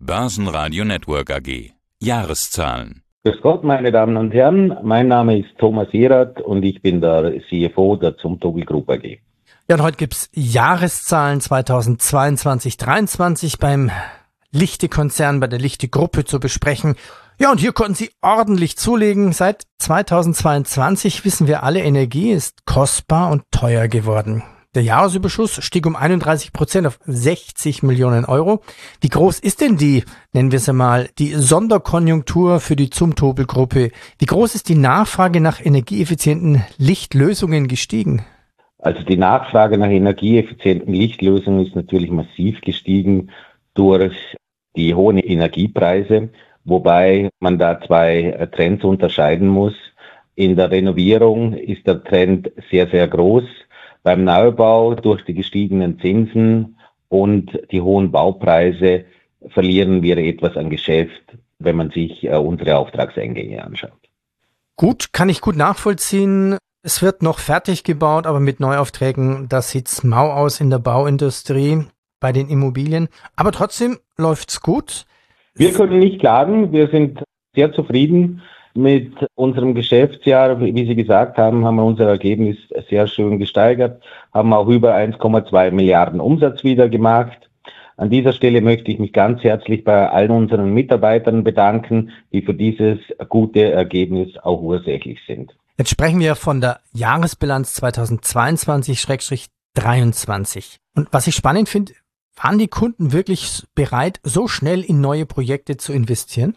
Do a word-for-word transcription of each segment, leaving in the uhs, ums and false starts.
Börsenradio Network A G. Jahreszahlen. Grüß Gott, meine Damen und Herren. Mein Name ist Thomas Erath und ich bin der C F O der Zumtobel Group A G. Ja, und heute gibt's Jahreszahlen zweitausendzweiundzwanzig dreiundzwanzig beim Lichte-Konzern, bei der Lichte-Gruppe zu besprechen. Ja, und hier konnten Sie ordentlich zulegen. Seit zweitausendzweiundzwanzig wissen wir alle, Energie ist kostbar und teuer geworden. Der Jahresüberschuss stieg um einunddreißig Prozent auf sechzig Millionen Euro. Wie groß ist denn die, nennen wir es einmal, die Sonderkonjunktur für die Zumtobel-Gruppe? Wie groß ist die Nachfrage nach energieeffizienten Lichtlösungen gestiegen? Also die Nachfrage nach energieeffizienten Lichtlösungen ist natürlich massiv gestiegen durch die hohen Energiepreise, wobei man da zwei Trends unterscheiden muss. In der Renovierung ist der Trend sehr, sehr groß. Beim Neubau durch die gestiegenen Zinsen und die hohen Baupreise verlieren wir etwas an Geschäft, wenn man sich äh, unsere Auftragseingänge anschaut. Gut, kann ich gut nachvollziehen. Es wird noch fertig gebaut, aber mit Neuaufträgen, da sieht's mau aus in der Bauindustrie, bei den Immobilien. Aber trotzdem läuft's gut. Wir können nicht klagen. Wir sind sehr zufrieden mit unserem Geschäftsjahr. Wie Sie gesagt haben, haben wir unser Ergebnis sehr schön gesteigert, haben auch über eins Komma zwei Milliarden Umsatz wieder gemacht. An dieser Stelle möchte ich mich ganz herzlich bei allen unseren Mitarbeitern bedanken, die für dieses gute Ergebnis auch ursächlich sind. Jetzt sprechen wir von der Jahresbilanz zweitausendzweiundzwanzig dreiundzwanzig. Und was ich spannend finde, waren die Kunden wirklich bereit, so schnell in neue Projekte zu investieren?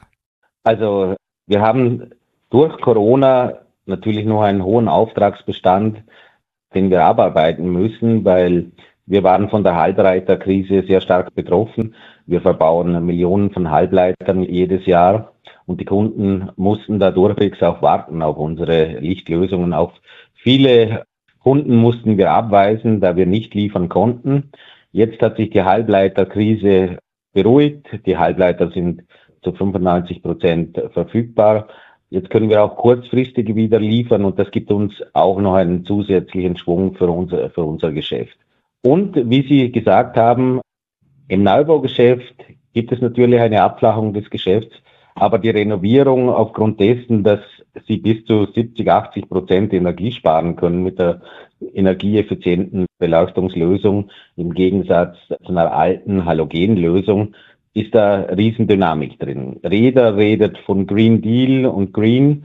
Also wir haben durch Corona natürlich noch einen hohen Auftragsbestand, den wir abarbeiten müssen, weil wir waren von der Halbleiterkrise sehr stark betroffen. Wir verbauen Millionen von Halbleitern jedes Jahr und die Kunden mussten da durchwegs auch warten auf unsere Lichtlösungen. Auch viele Kunden mussten wir abweisen, da wir nicht liefern konnten. Jetzt hat sich die Halbleiterkrise beruhigt. Die Halbleiter sind zu fünfundneunzig Prozent verfügbar. Jetzt können wir auch kurzfristig wieder liefern und das gibt uns auch noch einen zusätzlichen Schwung für unser, für unser Geschäft. Und wie Sie gesagt haben, im Neubaugeschäft gibt es natürlich eine Abflachung des Geschäfts, aber die Renovierung aufgrund dessen, dass Sie bis zu siebzig, achtzig Prozent Energie sparen können mit der energieeffizienten Beleuchtungslösung im Gegensatz zu einer alten Halogenlösung, ist da Riesendynamik drin. Jeder redet von Green Deal und Green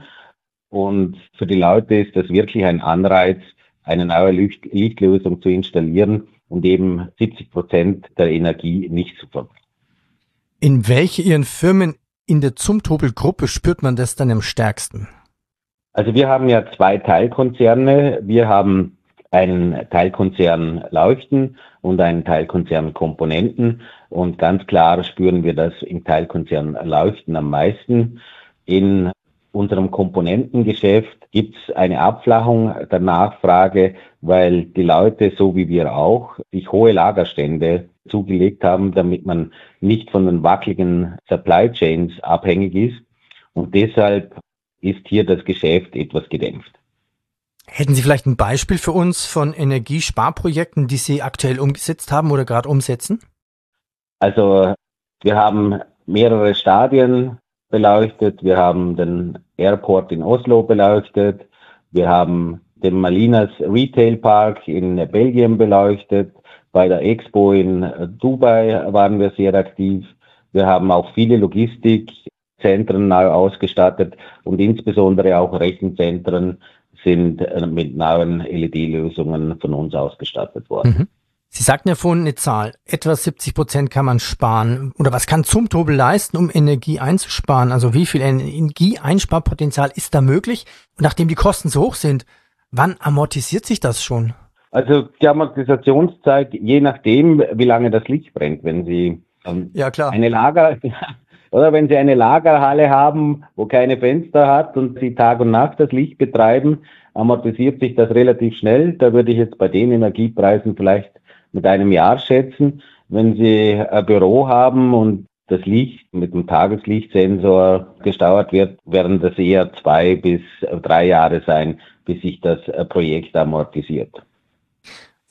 und für die Leute ist das wirklich ein Anreiz, eine neue Licht- Lichtlösung zu installieren und eben siebzig Prozent der Energie nicht zu verbrauchen. In welche Ihren Firmen in der Zumtobel-Gruppe spürt man das dann am stärksten? Also wir haben ja zwei Teilkonzerne. Wir haben einen Teilkonzern Leuchten und einen Teilkonzern Komponenten. Und ganz klar spüren wir das im Teilkonzern Leuchten am meisten. In unserem Komponentengeschäft gibt es eine Abflachung der Nachfrage, weil die Leute, so wie wir auch, sich hohe Lagerstände zugelegt haben, damit man nicht von den wackeligen Supply Chains abhängig ist. Und deshalb ist hier das Geschäft etwas gedämpft. Hätten Sie vielleicht ein Beispiel für uns von Energiesparprojekten, die Sie aktuell umgesetzt haben oder gerade umsetzen? Also wir haben mehrere Stadien beleuchtet. Wir haben den Airport in Oslo beleuchtet. Wir haben den Malinas Retail Park in Belgien beleuchtet. Bei der Expo in Dubai waren wir sehr aktiv. Wir haben auch viele Logistikzentren neu ausgestattet und insbesondere auch Rechenzentren sind mit neuen L E D-Lösungen von uns ausgestattet worden. Mhm. Sie sagten ja vorhin eine Zahl, etwa siebzig Prozent kann man sparen. Oder was kann Zumtobel leisten, um Energie einzusparen? Also wie viel Energieeinsparpotenzial ist da möglich? Und nachdem die Kosten so hoch sind, wann amortisiert sich das schon? Also die Amortisationszeit, je nachdem, wie lange das Licht brennt. Wenn Sie ähm, ja, klar. eine Lager oder wenn Sie eine Lagerhalle haben, wo keine Fenster hat und Sie Tag und Nacht das Licht betreiben, amortisiert sich das relativ schnell. Da würde ich jetzt bei den Energiepreisen vielleicht mit einem Jahr schätzen. Wenn Sie ein Büro haben und das Licht mit dem Tageslichtsensor gesteuert wird, werden das eher zwei bis drei Jahre sein, bis sich das Projekt amortisiert.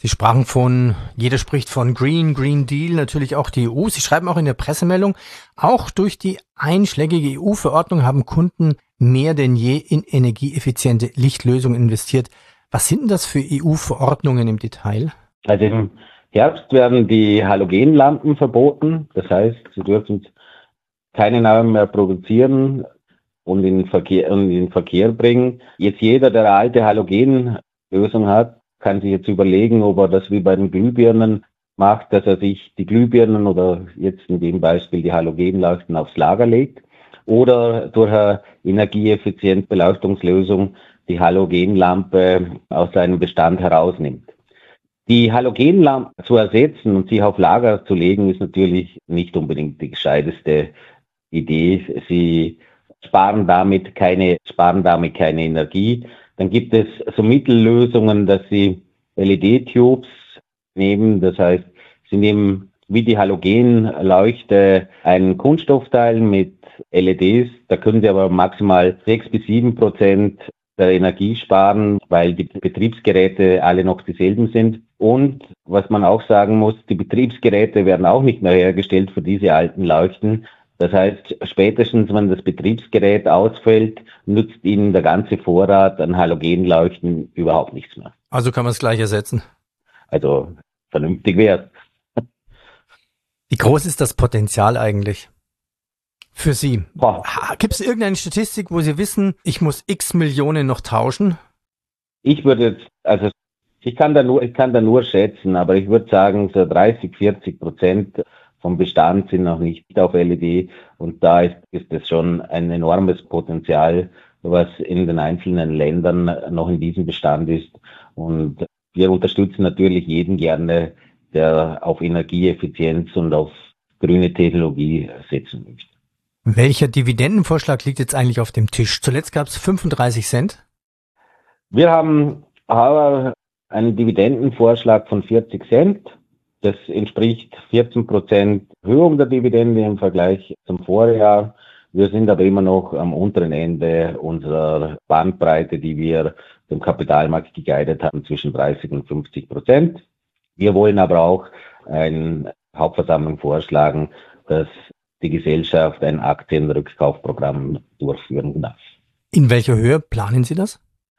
Sie sprachen von, jeder spricht von Green, Green Deal, natürlich auch die E U. Sie schreiben auch in der Pressemeldung, auch durch die einschlägige E U-Verordnung haben Kunden mehr denn je in energieeffiziente Lichtlösungen investiert. Was sind denn das für E U-Verordnungen im Detail? Also im Herbst werden die Halogenlampen verboten. Das heißt, sie dürfen keine neuen mehr produzieren und in den Verkehr, und in den Verkehr bringen. Jetzt jeder, der eine alte Halogenlösung hat, kann sich jetzt überlegen, ob er das wie bei den Glühbirnen macht, dass er sich die Glühbirnen oder jetzt in dem Beispiel die Halogenleuchten aufs Lager legt oder durch eine energieeffiziente Beleuchtungslösung die Halogenlampe aus seinem Bestand herausnimmt. Die Halogenlampe zu ersetzen und sich auf Lager zu legen, ist natürlich nicht unbedingt die gescheiteste Idee. Sie sparen damit keine, sparen damit keine Energie. Dann gibt es so Mittellösungen, dass sie L E D-Tubes nehmen. Das heißt, sie nehmen wie die Halogenleuchte einen Kunststoffteil mit L E Ds. Da können sie aber maximal sechs bis sieben Prozent der Energie sparen, weil die Betriebsgeräte alle noch dieselben sind. Und was man auch sagen muss, die Betriebsgeräte werden auch nicht mehr hergestellt für diese alten Leuchten. Das heißt, spätestens wenn das Betriebsgerät ausfällt, nützt Ihnen der ganze Vorrat an Halogenleuchten überhaupt nichts mehr. Also kann man es gleich ersetzen? Also vernünftig wäre es. Wie groß ist das Potenzial eigentlich für Sie? Boah. Gibt es irgendeine Statistik, wo Sie wissen, ich muss x Millionen noch tauschen? Ich würde jetzt, also ich kann da nur, ich kann da nur schätzen, aber ich würde sagen, so dreißig, vierzig Prozent vom Bestand sind noch nicht auf L E D und da ist, ist es schon ein enormes Potenzial, was in den einzelnen Ländern noch in diesem Bestand ist. Und wir unterstützen natürlich jeden gerne, der auf Energieeffizienz und auf grüne Technologie setzen möchte. Welcher Dividendenvorschlag liegt jetzt eigentlich auf dem Tisch? Zuletzt gab es fünfunddreißig Cent. Wir haben aber einen Dividendenvorschlag von vierzig Cent. Das entspricht vierzehn Prozent Erhöhung der Dividende im Vergleich zum Vorjahr. Wir sind aber immer noch am unteren Ende unserer Bandbreite, die wir dem Kapitalmarkt geguidet haben, zwischen dreißig und fünfzig Prozent. Wir wollen aber auch eine Hauptversammlung vorschlagen, dass die Gesellschaft ein Aktienrückkaufprogramm durchführen darf. In welcher Höhe planen Sie das?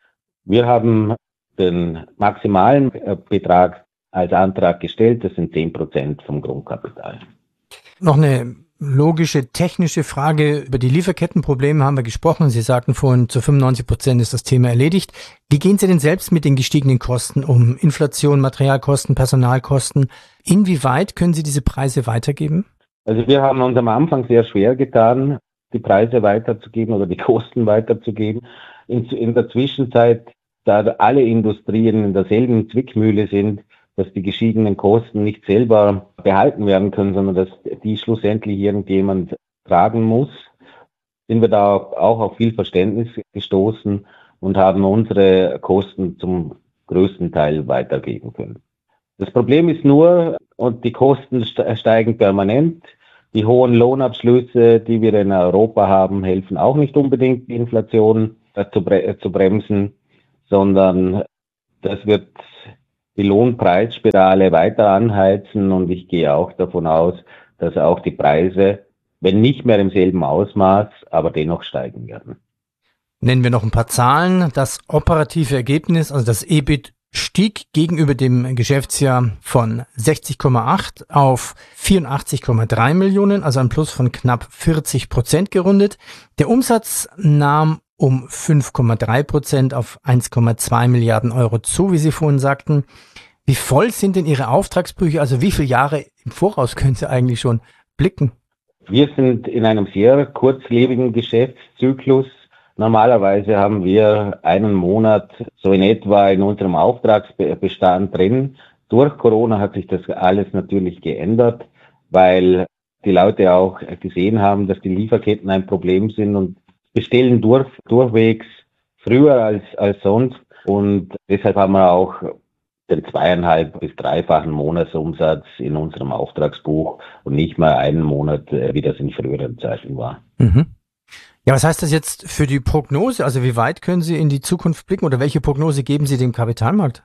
Wir haben den maximalen Betrag als Antrag gestellt, das sind zehn Prozent vom Grundkapital. Noch eine logische, technische Frage. Über die Lieferkettenprobleme haben wir gesprochen. Sie sagten vorhin, zu fünfundneunzig Prozent ist das Thema erledigt. Wie gehen Sie denn selbst mit den gestiegenen Kosten um? Inflation, Materialkosten, Personalkosten. Inwieweit können Sie diese Preise weitergeben? Also wir haben uns am Anfang sehr schwer getan, die Preise weiterzugeben oder die Kosten weiterzugeben. In, in der Zwischenzeit, da alle Industrien in derselben Zwickmühle sind, dass die gestiegenen Kosten nicht selber behalten werden können, sondern dass die schlussendlich irgendjemand tragen muss, sind wir da auch auf viel Verständnis gestoßen und haben unsere Kosten zum größten Teil weitergeben können. Das Problem ist nur, und die Kosten steigen permanent, die hohen Lohnabschlüsse, die wir in Europa haben, helfen auch nicht unbedingt, die Inflation zu, bre- zu bremsen, sondern das wird die Lohnpreisspirale weiter anheizen und ich gehe auch davon aus, dass auch die Preise, wenn nicht mehr im selben Ausmaß, aber dennoch steigen werden. Nennen wir noch ein paar Zahlen. Das operative Ergebnis, also das E B I T, stieg gegenüber dem Geschäftsjahr von sechzig Komma acht auf vierundachtzig Komma drei Millionen, also ein Plus von knapp vierzig Prozent gerundet. Der Umsatz nahm um fünf Komma drei Prozent auf eins Komma zwei Milliarden Euro zu, wie Sie vorhin sagten. Wie voll sind denn Ihre Auftragsbücher? Also wie viele Jahre im Voraus können Sie eigentlich schon blicken? Wir sind in einem sehr kurzlebigen Geschäftszyklus. Normalerweise haben wir einen Monat so in etwa in unserem Auftragsbestand drin. Durch Corona hat sich das alles natürlich geändert, weil die Leute auch gesehen haben, dass die Lieferketten ein Problem sind und bestellen durch, durchwegs früher als, als sonst. Und deshalb haben wir auch den zweieinhalb bis dreifachen Monatsumsatz in unserem Auftragsbuch und nicht mal einen Monat, wie das in früheren Zeiten war. Mhm. Ja, was heißt das jetzt für die Prognose? Also wie weit können Sie in die Zukunft blicken oder welche Prognose geben Sie dem Kapitalmarkt?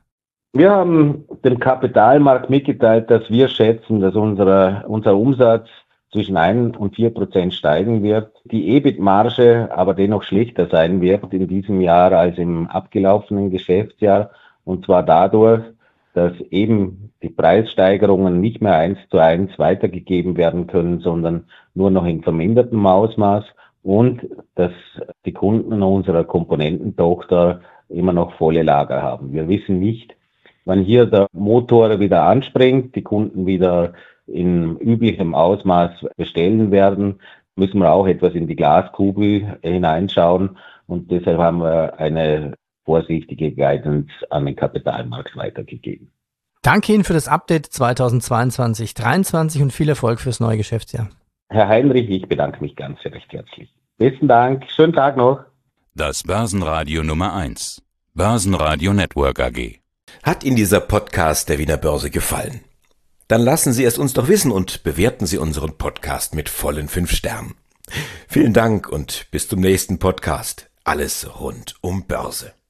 Wir haben dem Kapitalmarkt mitgeteilt, dass wir schätzen, dass unsere, unser Umsatz zwischen ein und vier Prozent steigen wird, die E B I T-Marge aber dennoch schlechter sein wird in diesem Jahr als im abgelaufenen Geschäftsjahr, und zwar dadurch, dass eben die Preissteigerungen nicht mehr eins zu eins weitergegeben werden können, sondern nur noch in vermindertem Ausmaß, und dass die Kunden unserer Komponententochter immer noch volle Lager haben. Wir wissen nicht, wann hier der Motor wieder anspringt, die Kunden wieder in üblichem Ausmaß bestellen werden, müssen wir auch etwas in die Glaskugel hineinschauen, und deshalb haben wir eine vorsichtige Guidance an den Kapitalmarkt weitergegeben. Danke Ihnen für das Update zweitausendzweiundzwanzig dreiundzwanzig und viel Erfolg fürs neue Geschäftsjahr. Herr Heinrich, ich bedanke mich ganz recht herzlich. Besten Dank, schönen Tag noch. Das Börsenradio Nummer eins. Börsenradio Network A G. Hat Ihnen dieser Podcast der Wiener Börse gefallen? Dann lassen Sie es uns doch wissen und bewerten Sie unseren Podcast mit vollen fünf Sternen. Vielen Dank und bis zum nächsten Podcast. Alles rund um Börse.